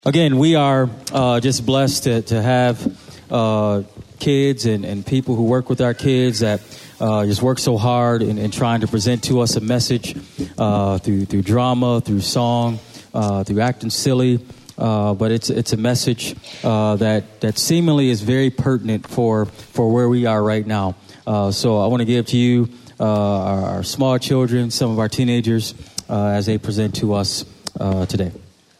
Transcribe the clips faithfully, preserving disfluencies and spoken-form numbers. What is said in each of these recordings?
Again, we are uh, just blessed to, to have uh, kids and, and people who work with our kids that uh, just work so hard in, in trying to present to us a message uh, through through drama, through song, uh, through acting silly. Uh, but it's it's a message uh, that that seemingly is very pertinent for for where we are right now. Uh, so I want to give to you uh, our, our small children, some of our teenagers, uh, as they present to us uh, today.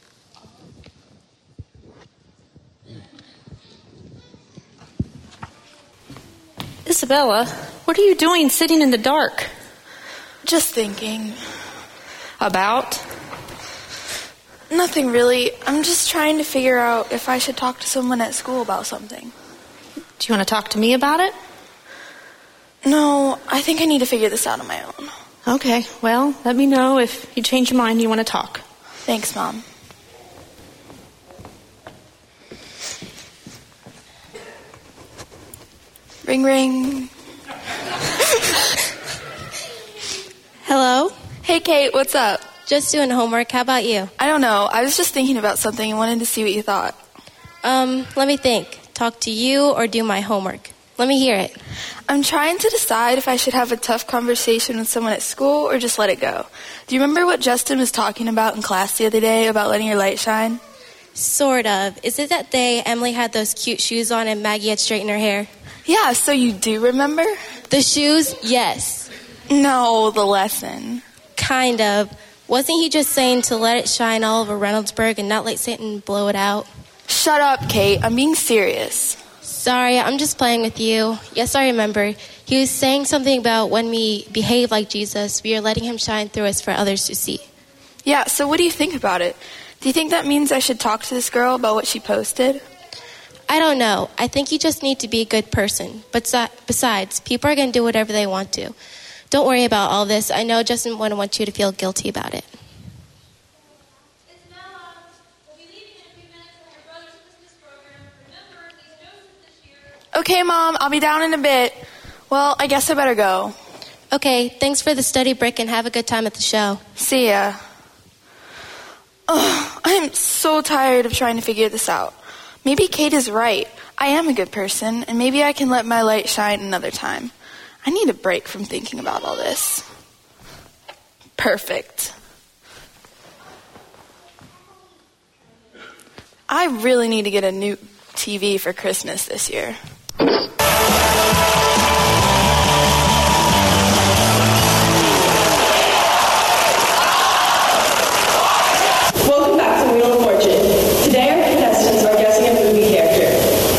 Isabella, what are you doing sitting in the dark? Just thinking. About? Nothing really. I'm just trying to figure out if I should talk to someone at school about something. Do you want to talk to me about it? No, I think I need to figure this out on my own. Okay, well, let me know if you change your mind and you want to talk. Thanks, Mom. Ring, ring. Hello? Hey, Kate, what's up? Just doing homework. How about you? I don't know. I was just thinking about something and wanted to see what you thought. Um, let me think. Talk to you or do my homework? Let me hear it. I'm trying to decide if I should have a tough conversation with someone at school or just let it go. Do you remember what Justin was talking about in class the other day about letting your light shine? Sort of. Is it that day Emily had those cute shoes on and Maggie had straightened her hair? Yeah, so you do remember? The shoes? Yes. No, the lesson. Kind of. Wasn't he just saying to let it shine all over Reynoldsburg and not let Satan blow it out? Shut up, Kate. I'm being serious. Sorry, I'm just playing with you. Yes, I remember. He was saying something about when we behave like Jesus, we are letting him shine through us for others to see. Yeah, so what do you think about it? Do you think that means I should talk to this girl about what she posted? I don't know. I think you just need to be a good person. But besides, people are going to do whatever they want to. Don't worry about all this. I know Justin wouldn't want you to feel guilty about it. Isabella, we'll be leaving in a few minutes for your brother's Christmas program. Remember, he's Joseph this year. Okay, Mom, I'll be down in a bit. Well, I guess I better go. Okay, thanks for the study break and have a good time at the show. See ya. Oh, I am so tired of trying to figure this out. Maybe Kate is right. I am a good person, and maybe I can let my light shine another time. I need a break from thinking about all this. Perfect. I really need to get a new T V for Christmas this year. Welcome back to Wheel of Fortune. Today our contestants are guessing a movie character.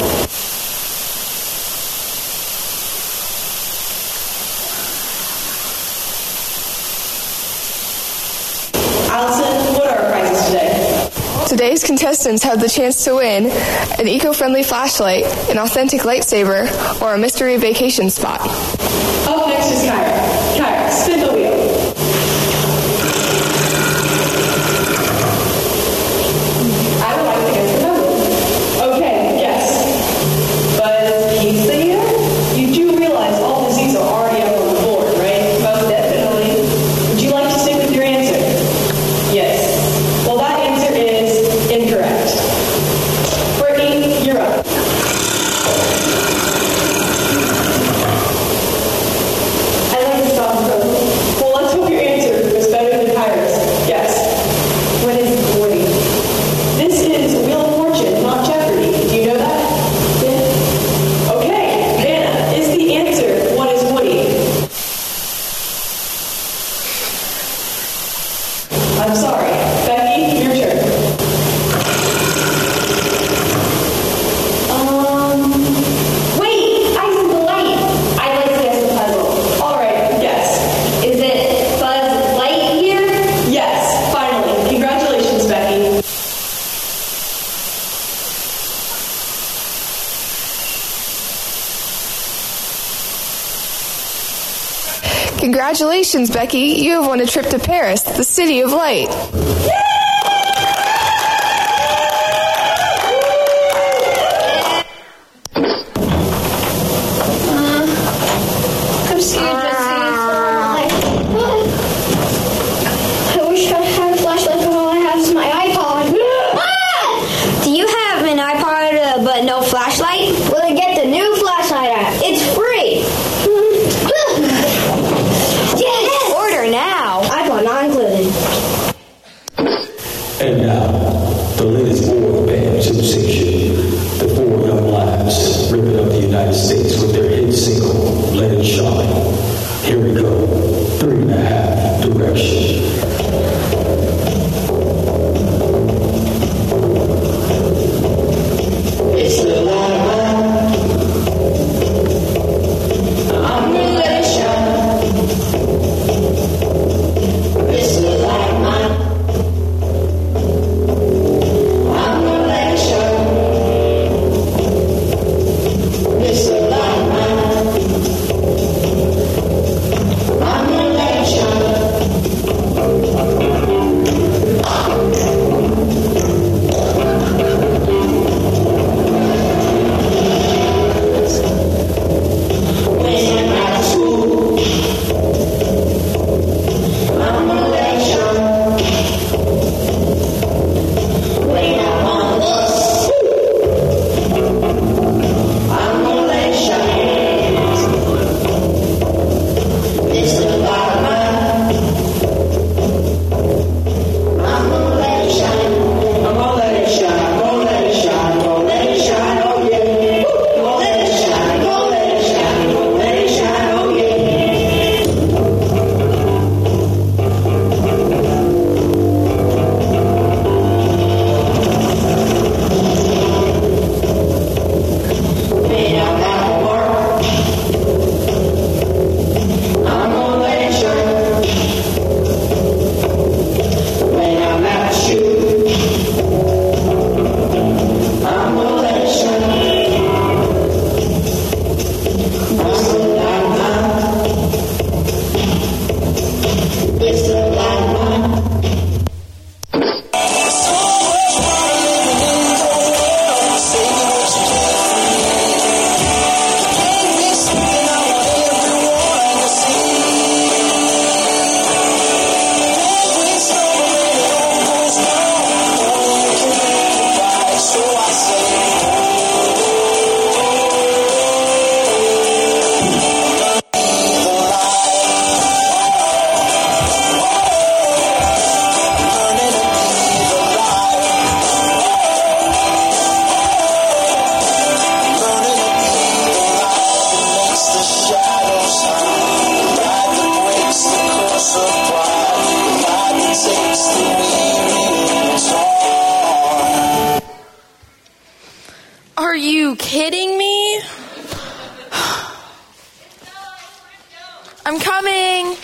Allison, what are our prizes today? Today's contestants have the chance to win an eco-friendly flashlight, an authentic lightsaber, or a mystery vacation spot. Up next is Kyra. Kyra, spin the wheel. I would like to guess the number. Okay, yes. But can you say it? You do realize all of these are already up on the board, right? Most definitely. Would you like to stick with your answer? Yes. Well, that answer is incorrect. Brittany, you're up. I like to stop the Well, let's hope your answer was better than Kyra's. Yes. What is Woody? This is Wheel of Fortune, not Jeopardy. Do you know that? Yeah. Okay, Vanna, is the answer what is Woody? I'm sorry. Becky, your turn. Um, wait, I see the light. I'd like to guess the puzzle. All right, yes. Is it Buzz Lightyear? Yes, finally. Congratulations, Becky. Congratulations, Becky. You have won a trip to Paris, the city of light. I'm scared, Jesse. I wish I had a flashlight, but all I have is my iPod. Ah! Are you kidding me? I'm coming.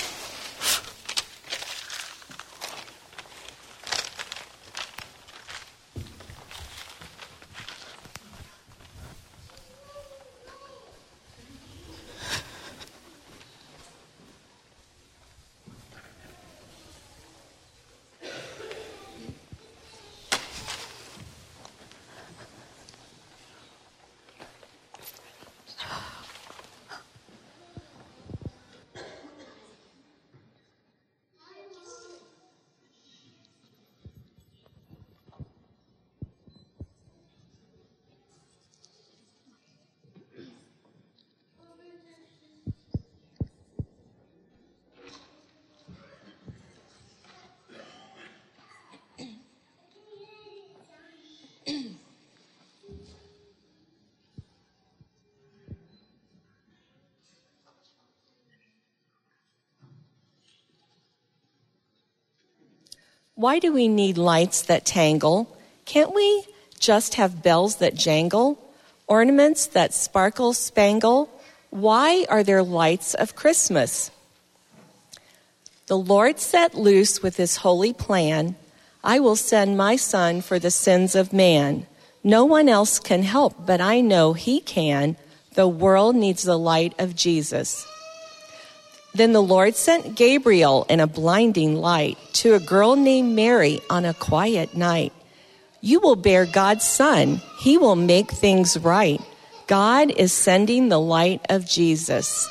Why do we need lights that tangle? Can't we just have bells that jangle? Ornaments that sparkle spangle? Why are there lights of Christmas? The Lord set loose with his holy plan, I will send my son for the sins of man. No one else can help, but I know he can. The world needs the light of Jesus. Then the Lord sent Gabriel in a blinding light to a girl named Mary on a quiet night. You will bear God's son. He will make things right. God is sending the light of Jesus.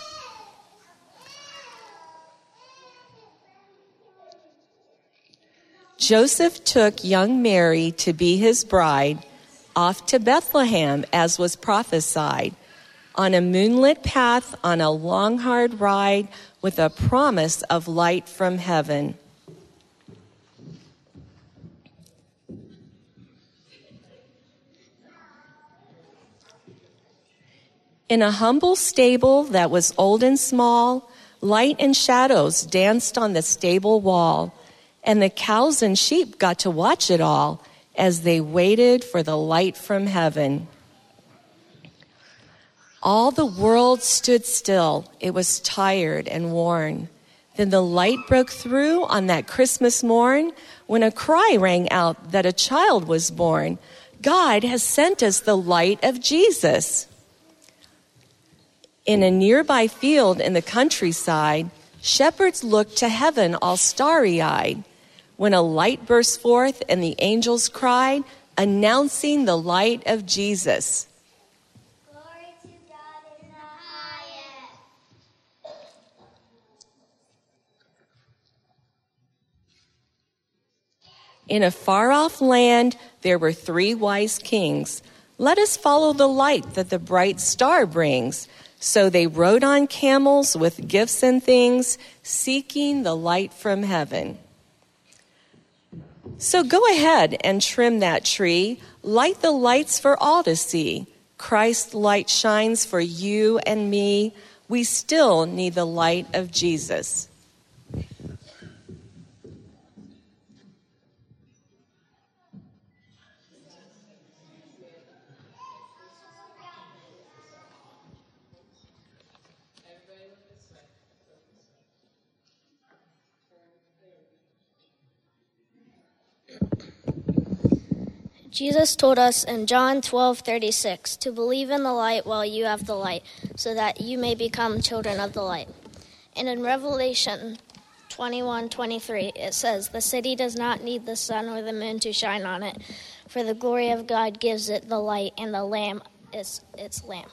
Joseph took young Mary to be his bride off to Bethlehem, as was prophesied, on a moonlit path, on a long, hard ride, with a promise of light from heaven. In a humble stable that was old and small, light and shadows danced on the stable wall, and the cows and sheep got to watch it all as they waited for the light from heaven. All the world stood still. It was tired and worn. Then the light broke through on that Christmas morn when a cry rang out that a child was born. God has sent us the light of Jesus. In a nearby field in the countryside, shepherds looked to heaven all starry-eyed when a light burst forth and the angels cried, announcing the light of Jesus. Glory to God in the highest. In a far-off land, there were three wise kings. Let us follow the light that the bright star brings. So they rode on camels with gifts and things, seeking the light from heaven. So go ahead and trim that tree. Light the lights for all to see. Christ's light shines for you and me. We still need the light of Jesus. Jesus told us in John twelve thirty-six to believe in the light while you have the light, so that you may become children of the light. And in Revelation twenty-one twenty-three, it says, the city does not need the sun or the moon to shine on it, for the glory of God gives it the light, and the Lamb is its lamp.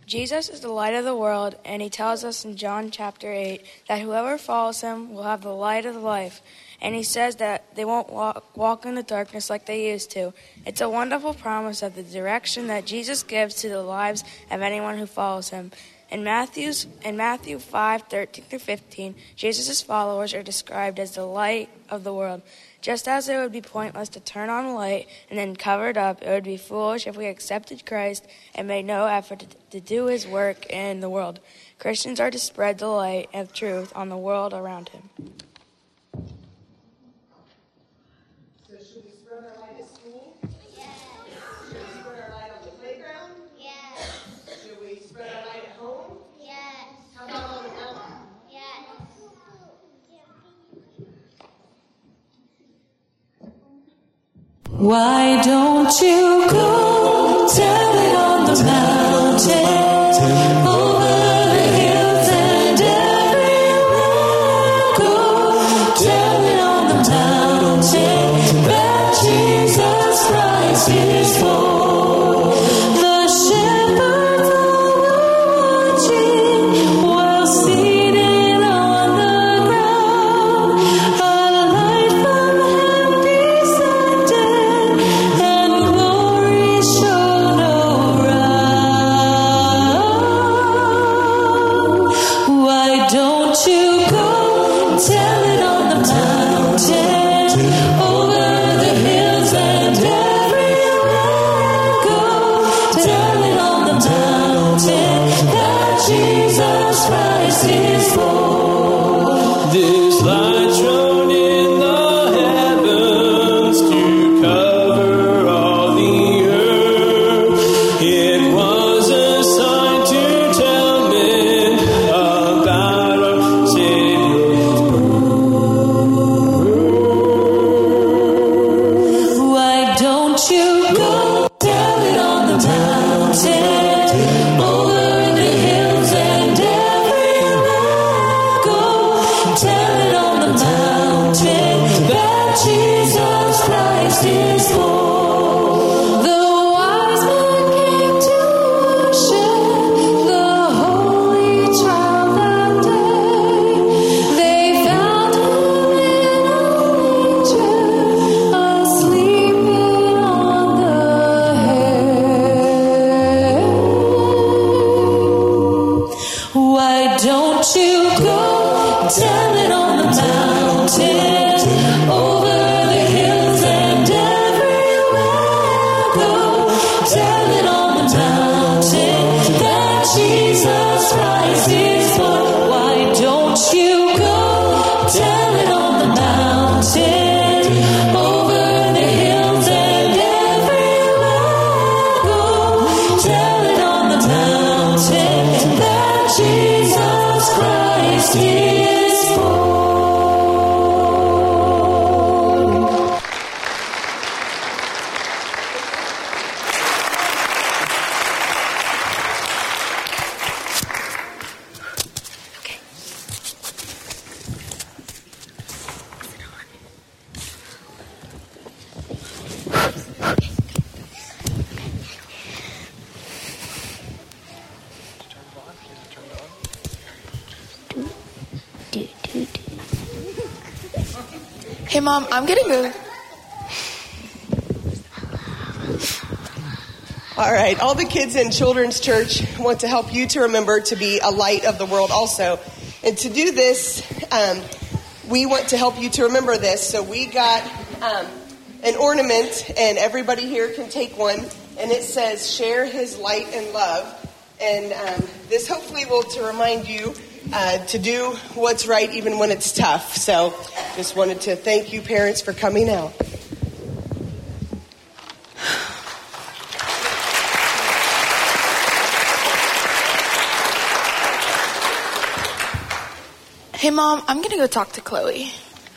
Jesus is the light of the world, and he tells us in John chapter eight that whoever follows him will have the light of life. And he says that they won't walk, walk in the darkness like they used to. It's a wonderful promise of the direction that Jesus gives to the lives of anyone who follows him. In Matthew's, in Matthew five, thirteen through fifteen, Jesus' followers are described as the light of the world. Just as it would be pointless to turn on a light and then cover it up, it would be foolish if we accepted Christ and made no effort to, to do his work in the world. Christians are to spread the light of truth on the world around him. So should we spread our light at school? Yes. Should we spread our light on the playground? Yes. Should we spread our light at home? Yes. How about on the mountain? Yes. Why don't you go tell it on the mountain, over the hills and everywhere? Go tell it on the mountain that Jesus Christ is Lord. The shepherds are watching while seated on the ground. A light from heaven descended, and glory shone around. Why don't you go tell it on the mountain, over the hills and everywhere? Go tell it on the mountain that Jesus Christ is Lord. This light shone in the heavens to cover all the earth. It was a sign to tell men about our Savior's birth. Why don't you go tell it on the mountain, over the hills and everywhere? Go tell it on the mountain that Jesus Christ is Lord. The wise men came to worship the holy child that day. They found him in a manger, asleep on the hay. Why don't you go tell it on the mountain, over the hills and everywhere? Go tell it on the mountain that Jesus Christ is Lord. Why don't you go tell it on the mountain, over the hills and everywhere? Go tell it on the mountain that Jesus Christ is Lord. Hey, Mom, I'm gonna go. All right, all the kids in Children's Church want to help you to remember to be a light of the world also. And to do this, um, we want to help you to remember this. So we got um, an ornament, and everybody here can take one. And it says, share his light and love. And um, this hopefully will to remind you uh, to do what's right even when it's tough. So just wanted to thank you, parents, for coming out. Hey, Mom, I'm gonna go talk to Chloe.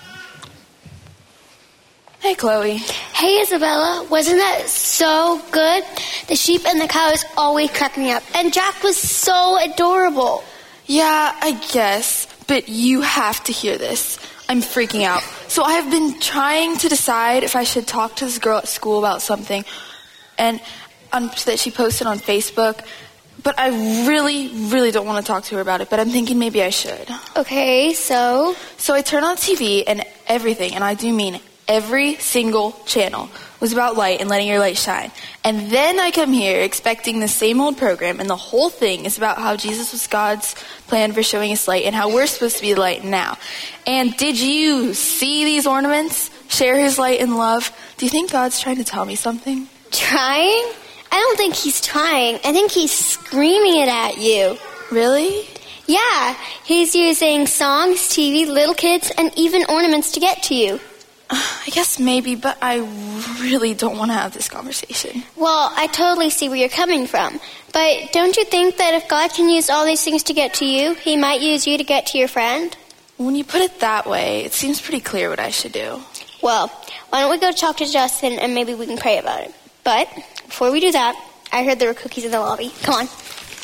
Hey, Chloe. Hey, Isabella. Wasn't that so good? The sheep and the cows always cracked me up. And Jack was so adorable. Yeah, I guess. But you have to hear this. I'm freaking out. So I have been trying to decide if I should talk to this girl at school about something and um, that she posted on Facebook. But I really, really don't want to talk to her about it, but I'm thinking maybe I should. Okay, so? So I turn on the T V and everything, and I do mean every single channel, was about light and letting your light shine. And then I come here expecting the same old program, and the whole thing is about how Jesus was God's plan for showing us light and how we're supposed to be the light now. And did you see these ornaments? Share his light and love. Do you think God's trying to tell me something? Trying? I don't think he's trying. I think he's screaming it at you. Really? Yeah. He's using songs, T V, little kids, and even ornaments to get to you. I guess maybe, but I really don't want to have this conversation. Well, I totally see where you're coming from. But don't you think that if God can use all these things to get to you, he might use you to get to your friend? When you put it that way, it seems pretty clear what I should do. Well, why don't we go talk to Justin and maybe we can pray about it. But before we do that, I heard there were cookies in the lobby. Come on.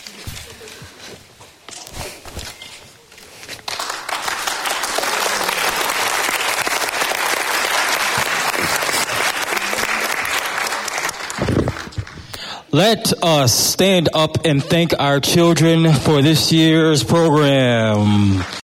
Let us stand up and thank our children for this year's program.